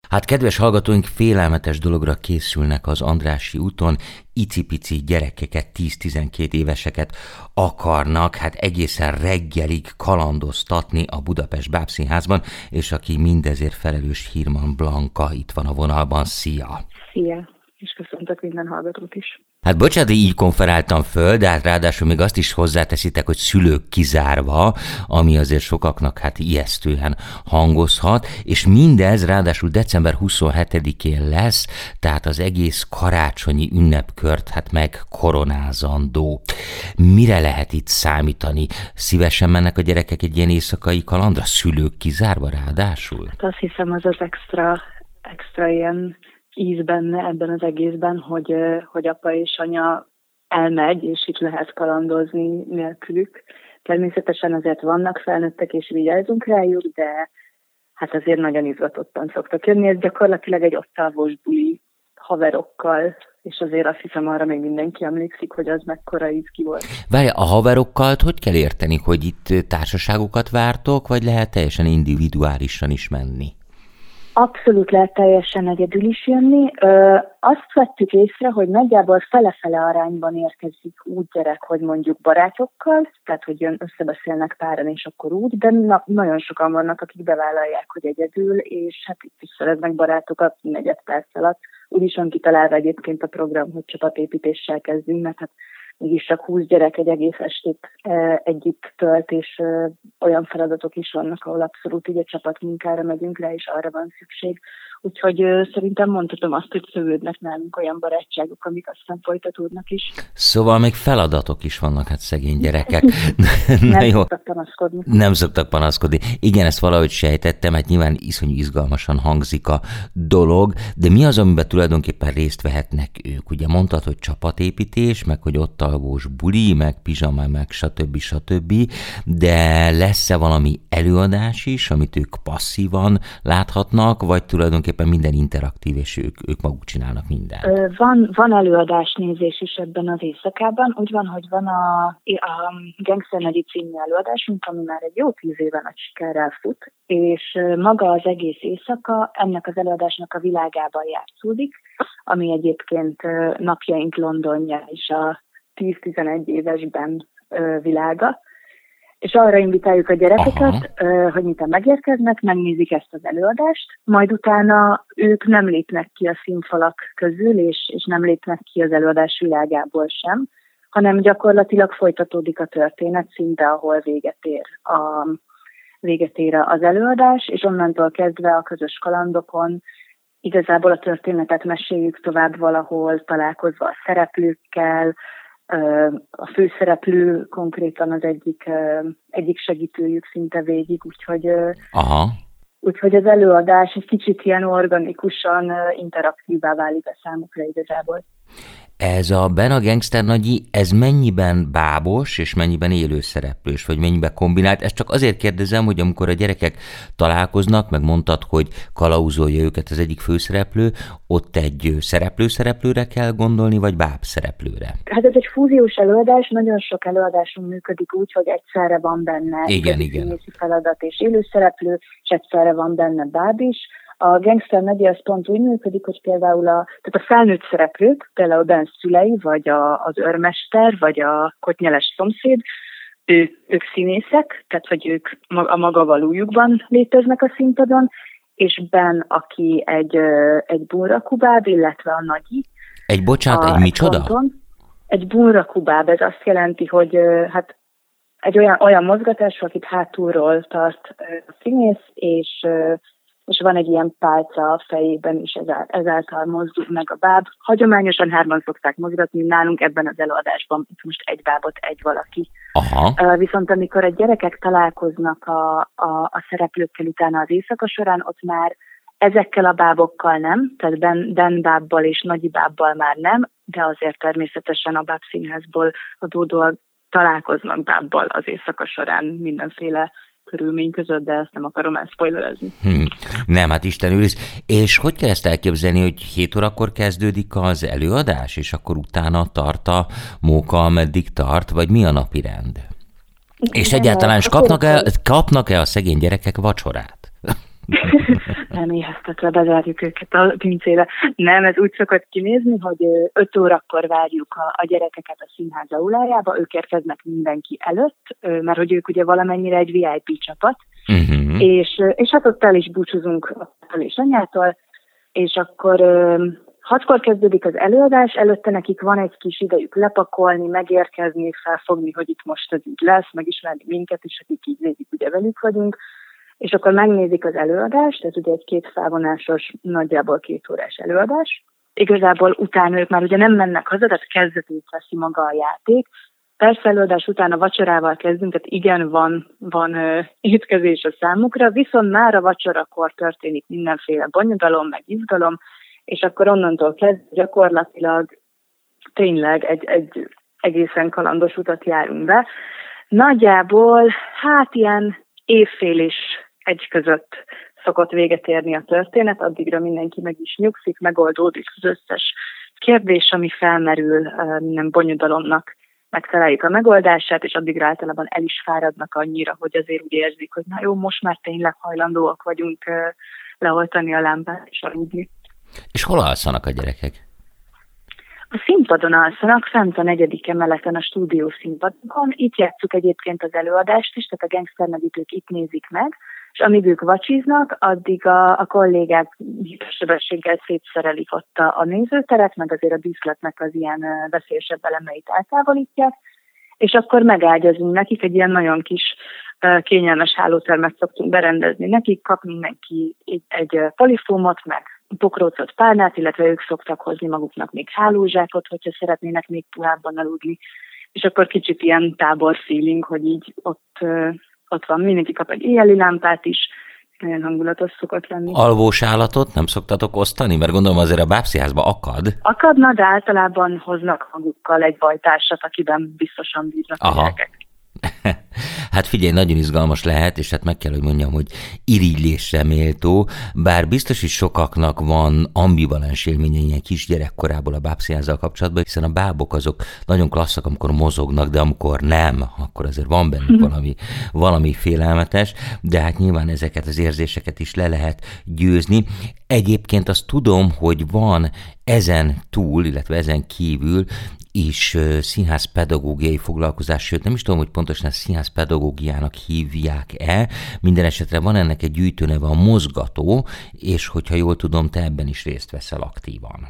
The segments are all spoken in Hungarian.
Hát kedves hallgatóink, félelmetes dologra készülnek az Andrássy úton, icipici gyerekeket, 10-12 éveseket akarnak, hát egészen reggelig kalandoztatni a Budapest Bábszínházban, és aki mindezért felelős, Hírman Blanka itt van a vonalban. Szia! Szia! És köszöntök minden hallgatót is. Hát bocsánat, így konferáltam föl, de hát ráadásul még azt is hozzáteszitek, hogy szülők kizárva, ami azért sokaknak hát ijesztően hangozhat, és mindez ráadásul december 27-én lesz, tehát az egész karácsonyi ünnepkört hát meg koronázandó. Mire lehet itt számítani? Szívesen mennek a gyerekek egy ilyen éjszakai kalandra, szülők kizárva ráadásul? Hát azt hiszem, az extra ilyen íz benne ebben az egészben, hogy apa és anya elmegy, és itt lehet kalandozni nélkülük. Természetesen azért vannak felnőttek, és vigyázzunk rájuk, de hát azért nagyon izgatottan szoktak jönni. Ez gyakorlatilag egy ottávos buli haverokkal, és azért azt hiszem, arra még mindenki emlékszik, hogy az mekkora izgi volt. Várj, a haverokkal hogy kell érteni, hogy itt társaságokat vártok, vagy lehet teljesen individuálisan is menni? Abszolút lehet teljesen egyedül is jönni. Azt vettük észre, hogy nagyjából fele-fele arányban érkezik úgy gyerek, hogy mondjuk barátokkal, tehát hogy összebeszélnek páran és akkor úgy, de nagyon sokan vannak, akik bevállalják, hogy egyedül, és hát itt is szeretnek barátokat negyed perc alatt. Úgyis van kitalálva egyébként a program, hogy csapatépítéssel kezdünk, mert hát mégis csak 20 gyerek egy egész estét együtt tölt, és olyan feladatok is vannak, ahol abszolút így a csapatmunkára megyünk rá, és arra van szükség. Úgyhogy szerintem mondhatom azt, hogy szövődnek nálunk olyan barátságok, amik aztán folytatódnak is. Szóval még feladatok is vannak, hát szegény gyerekek. Nem szoktak panaszkodni. Nem szoktak panaszkodni. Igen, ezt valahogy sejtettem, hát nyilván iszonyú izgalmasan hangzik a dolog, de mi az, amiben tulajdonképpen részt vehetnek ők? Ugye mondtad, hogy csapatépítés, meg hogy ott alvós buli, meg pizsama, meg stb. De lesz-e valami előadás is, amit ők passzívan láthatnak, vagy tulajdonképpen minden interaktív, és ők maguk csinálnak mindent? Van előadásnézés is ebben az éjszakában. Úgy van, hogy van a Gangster Nagyi című előadásunk, ami már egy jó 10 éve nagy sikerrel fut, és maga az egész éjszaka ennek az előadásnak a világában játszódik, ami egyébként napjaink Londonja és a 10-11 évesben világa. És arra invitáljuk a gyerekeket, hogy miután megérkeznek, megnézik ezt az előadást, majd utána ők nem lépnek ki a színfalak közül, és nem lépnek ki az előadás világából sem, hanem gyakorlatilag folytatódik a történet szinte, ahol véget ér az előadás, és onnantól kezdve a közös kalandokon igazából a történetet meséljük tovább valahol, találkozva a szereplőkkel. A főszereplő konkrétan az egyik segítőjük szinte végig, úgyhogy az előadás egy kicsit ilyen organikusan interaktívá válik a számukra igazából. Ez a Ben a Gangster Nagyi, ez mennyiben bábos, és mennyiben élőszereplős, vagy mennyiben kombinált? Ezt csak azért kérdezem, hogy amikor a gyerekek találkoznak, meg mondtad, hogy kalauzolja őket az egyik főszereplő, ott egy szereplőre kell gondolni, vagy bábszereplőre? Hát ez egy fúziós előadás, nagyon sok előadásunk működik úgy, hogy egyszerre van benne színészi feladat és élőszereplő, és egyszerre van benne báb is. A Gangster Nagyi az pont úgy működik, hogy például tehát a felnőtt szereplők, például Ben szülei, vagy az őrmester, vagy a kotnyeles szomszéd, ők színészek, tehát hogy ők a maga valójukban léteznek a színpadon, és Ben, aki egy bunrakubáb, illetve a Nagyi. Egy micsoda? Egy bunrakubáb, ez azt jelenti, hogy hát egy olyan mozgatás, akit hátulról tart a színész, és van egy ilyen pálca a fejében, és ezáltal mozdul meg a báb. Hagyományosan 3-an szokták mozgatni, nálunk ebben az előadásban itt most egy bábot, egy valaki. Aha. Viszont amikor a gyerekek találkoznak a szereplőkkel utána az éjszaka során, ott már ezekkel a bábokkal nem, tehát Ben bábbal és Nagyi bábbal már nem, de azért természetesen a Bábszínházból adódóan találkoznak bábbal az éjszaka során mindenféle körülmény között, de ezt nem akarom elspoilerezni. Nem, hát Isten őriz. És hogy kell ezt elképzelni, hogy 7 órakor kezdődik az előadás, és akkor utána tart a móka, ameddig tart, vagy mi a napirend? És egyáltalán kapnak-e a szegény gyerekek vacsorát? Nem éheztetve bezárjuk őket a pincébe. Nem, ez úgy szokott kinézni, hogy 5 órakor várjuk a gyerekeket a színház aulájába, ők érkeznek mindenki előtt, mert hogy ők ugye valamennyire egy VIP csapat, és hát ott el is búcsúzunk attól és anyától, és akkor 6-kor kezdődik az előadás, előtte nekik van egy kis idejük lepakolni, megérkezni, felfogni, hogy itt most ez így lesz, megismerni minket is, akik így nézik, ugye velük vagyunk, és akkor megnézik az előadást, ez ugye egy 2 felvonásos, nagyjából 2 órás előadás. Igazából utána ők már ugye nem mennek haza, tehát kezdetét veszi maga a játék. Persze előadás után a vacsorával kezdünk, tehát igen, van étkezés a számukra, viszont már a vacsorakor történik mindenféle bonyodalom, meg izgalom, és akkor onnantól kezdve gyakorlatilag tényleg egy egészen kalandos utat járunk be. Nagyjából, hát ilyen évfél is egy között szokott véget érni a történet, addigra mindenki meg is nyugszik, megoldódik az összes kérdés, ami felmerül, minden bonyodalomnak megtaláljuk a megoldását, és addigra általában el is fáradnak annyira, hogy azért úgy érzik, hogy na jó, most már tényleg hajlandóak vagyunk leoltani a lámpát és aludni. És hol alszanak a gyerekek? A színpadon alszanak, fent a 4. emeleten a stúdió színpadon. Itt játsszuk egyébként az előadást is, tehát a gangsternagyítők itt nézik meg, és amíg ők vacsiznak, addig a kollégák hipersebességgel szétszerelik ott a nézőteret, meg azért a díszletnek az ilyen veszélyesebb elemeit eltávolítják, és akkor megágyazunk nekik, egy ilyen nagyon kis kényelmes hálótermet szoktunk berendezni nekik, kap mindenki egy polifómot, meg pokrócot, párnát, illetve ők szoktak hozni maguknak még hálózsákot, hogyha szeretnének még puhábban aludni, és akkor kicsit ilyen tábor feeling, hogy így ott van, mindenki kap egy éjjeli lámpát is, nagyon hangulatos szokott lenni. Alvós állatot nem szoktatok osztani? Mert gondolom azért a bábszínházba akad. Akadna, de általában hoznak magukkal egy bajtársat, akiben biztosan bíznak a gyerekek. Hát figyelj, nagyon izgalmas lehet, és hát meg kell, hogy mondjam, hogy irigylésre méltó, bár biztos is sokaknak van ambivalens élménye ilyen kisgyerekkorából a bábszínházzal kapcsolatban, hiszen a bábok azok nagyon klasszak, amikor mozognak, de amikor nem, akkor azért van bennük valami félelmetes, de hát nyilván ezeket az érzéseket is le lehet győzni. Egyébként azt tudom, hogy van ezen túl, illetve ezen kívül is színházpedagógiai foglalkozás, sőt nem is tudom, hogy pontosan színházpedagógiának hívják-e, minden esetre van ennek egy gyűjtőneve, a Mozgató, és hogyha jól tudom, te ebben is részt veszel aktívan.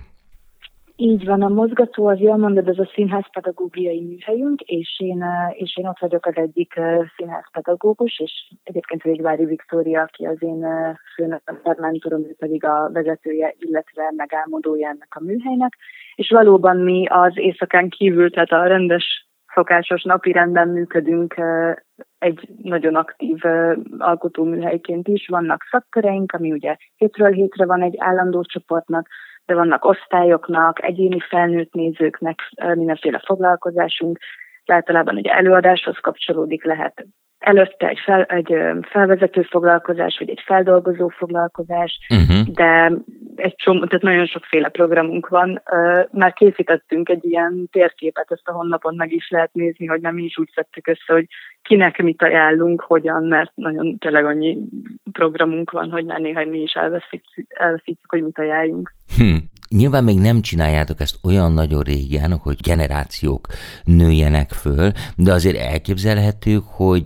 Így van, a Mozgató, az jól mondod, ez a színházpedagógiai műhelyünk, és én ott vagyok az egyik színházpedagógus, és egyébként Végvári Viktória, aki az én főnököm, mentorom, ő pedig a vezetője, illetve megálmodója ennek a műhelynek, és valóban mi az éjszakán kívül, tehát a rendes, szokásos napirendben működünk egy nagyon aktív alkotóműhelyként is. Vannak szakköreink, ami ugye hétről hétre van egy állandó csoportnak, de vannak osztályoknak, egyéni felnőtt nézőknek mindenféle foglalkozásunk. Általában ugye előadáshoz kapcsolódik, lehet előtte egy felvezető foglalkozás, vagy egy feldolgozó foglalkozás, de tehát nagyon sokféle programunk van. Már készítettünk egy ilyen térképet, ezt a honlapon meg is lehet nézni, hogy nem is úgy szedtük össze, hogy kinek mit ajánlunk, hogyan, mert nagyon tényleg annyi programunk van, hogy már néha mi is elveszítjük, hogy mit ajánljunk. Nyilván még nem csináljátok ezt olyan nagyon régen, hogy generációk nőjenek föl, de azért elképzelhető, hogy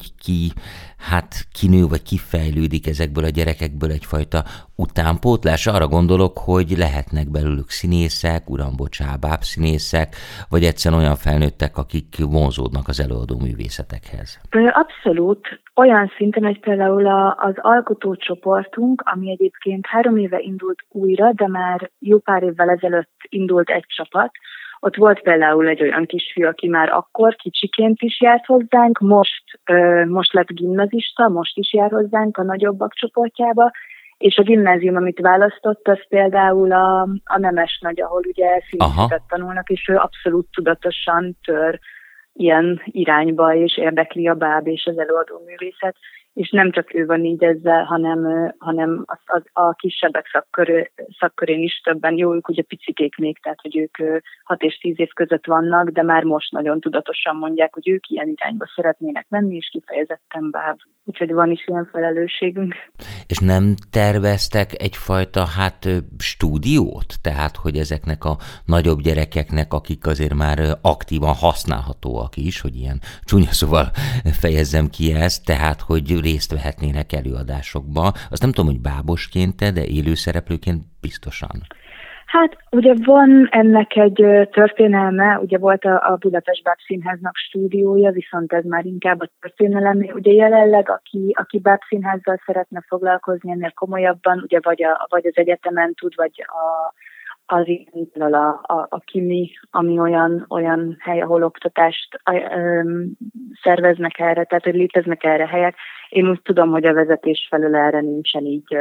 ki nő vagy kifejlődik ezekből a gyerekekből egyfajta utánpótlás. Arra gondolok, hogy lehetnek belőlük színészek, uram, bocsá, bábszínészek, vagy egyszerűen olyan felnőttek, akik vonzódnak az előadó művészetekhez. Abszolút. Olyan szinten, hogy például az alkotócsoportunk, ami egyébként 3 éve indult újra, de már jó pár évvel ezelőtt indult egy csapat. Ott volt például egy olyan kisfiú, aki már akkor kicsiként is járt hozzánk, most lett gimnazista, most is jár hozzánk a nagyobbak csoportjába, és a gimnázium, amit választott, az például a Nemes Nagy, ahol ugye színészetet tanulnak, és ő abszolút tudatosan tör ilyen irányba, és érdekli a báb és az előadó művészet, és nem csak ő van így ezzel, hanem a kisebbek szakkörén is többen, jó, ők ugye picikék még, tehát hogy ők 6 és 10 év között vannak, de már most nagyon tudatosan mondják, hogy ők ilyen irányba szeretnének menni, és kifejezetten báb úgyhogy van is ilyen felelősségünk. És nem terveztek egyfajta stúdiót? Tehát, hogy ezeknek a nagyobb gyerekeknek, akik azért már aktívan használhatóak is, hogy ilyen csúnya szóval fejezzem ki ezt, tehát, hogy részt vehetnének előadásokba. Azt nem tudom, hogy bábosként, de élőszereplőként biztosan. Hát ugye van ennek egy történelme, ugye volt a Budapest Bábszínháznak stúdiója, viszont ez már inkább a történelem. Ugye jelenleg, aki bábszínházzal szeretne foglalkozni ennél komolyabban, ugye vagy az egyetemen tud, vagy az a KIMI, ami olyan hely, ahol oktatást szerveznek erre, tehát hogy léteznek erre helyek. Én úgy tudom, hogy a vezetés felől erre nincsen így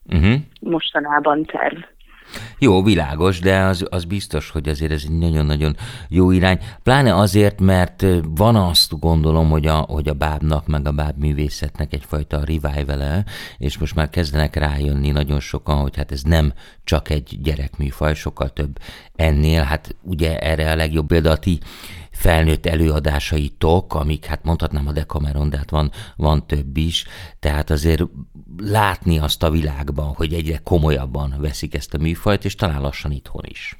mostanában terv. Jó, világos, de az biztos, hogy azért ez egy nagyon-nagyon jó irány. Pláne azért, mert van azt gondolom, hogy a bábnak, meg a bábművészetnek egyfajta revival-e, és most már kezdenek rájönni nagyon sokan, hogy ez nem csak egy gyerekműfaj, sokkal több ennél. Ugye erre a legjobb példa a ti felnőtt előadásaitok, amik mondhatnám a Decameron, de van több is, tehát azért látni azt a világban, hogy egyre komolyabban veszik ezt a műfajt, és talán lassan itthon is.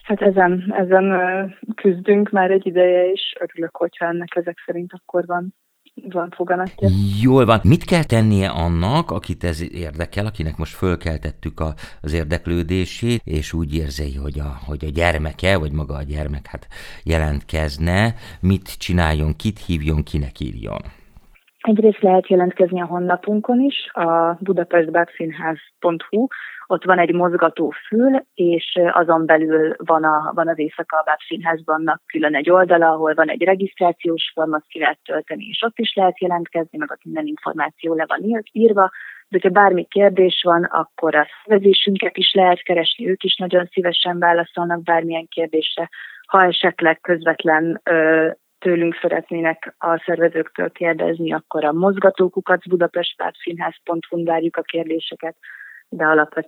Ezen küzdünk már egy ideje, és örülök, hogyha ennek ezek szerint akkor van foganatja. Jól van. Mit kell tennie annak, akit ez érdekel, akinek most fölkeltettük az érdeklődését, és úgy érzi, hogy a gyermeke, vagy maga a gyermek jelentkezne, mit csináljon, kit hívjon, kinek írjon? Egyrészt lehet jelentkezni a honlapunkon is, a budapestbábszínház.hu, ott van egy mozgatófül, és azon belül van az Éjszaka a Bábszínházbannak külön egy oldala, ahol van egy regisztrációs forma, azt ki lehet tölteni, és ott is lehet jelentkezni, meg ott minden információ le van írva, de ha bármi kérdés van, akkor a szervezésünket is lehet keresni, ők is nagyon szívesen válaszolnak bármilyen kérdésre. Ha esetleg közvetlen tőlünk szeretnének a szervezőktől kérdezni, akkor a mozgatókukat budapestbábszínház.hu-n várjuk a kérdéseket, de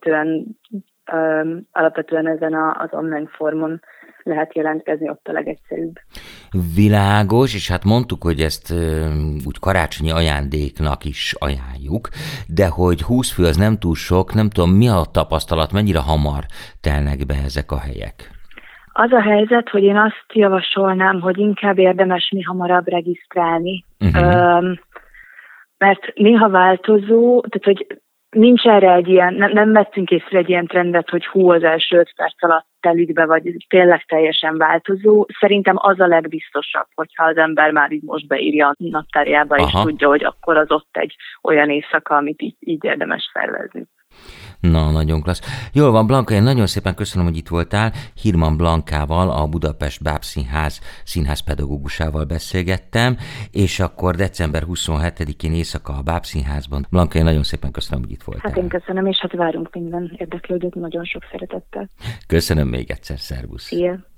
alapvetően ezen az online formon lehet jelentkezni, ott a legegyszerűbb. Világos, és mondtuk, hogy ezt úgy karácsonyi ajándéknak is ajánljuk, de hogy 20 fő az nem túl sok, nem tudom, mi a tapasztalat, mennyire hamar telnek be ezek a helyek? Az a helyzet, hogy én azt javasolnám, hogy inkább érdemes mi hamarabb regisztrálni, mert néha változó, tehát hogy nincs erre egy ilyen, nem vettünk észre egy ilyen trendet, hogy az első 5 perc alatt telik be, vagy tényleg teljesen változó. Szerintem az a legbiztosabb, hogyha az ember már így most beírja a naptárjába, és tudja, hogy akkor az ott egy olyan éjszaka, amit így érdemes szervezni. Na, nagyon klassz. Jól van, Blanka, én nagyon szépen köszönöm, hogy itt voltál. Hirman Blankával, a Budapest Bábszínház színházpedagógusával beszélgettem, és akkor december 27-én éjszaka a Bábszínházban. Blanka, én nagyon szépen köszönöm, hogy itt voltál. Én köszönöm, és várunk minden érdeklődőt nagyon sok szeretettel. Köszönöm még egyszer, szervusz. Szia.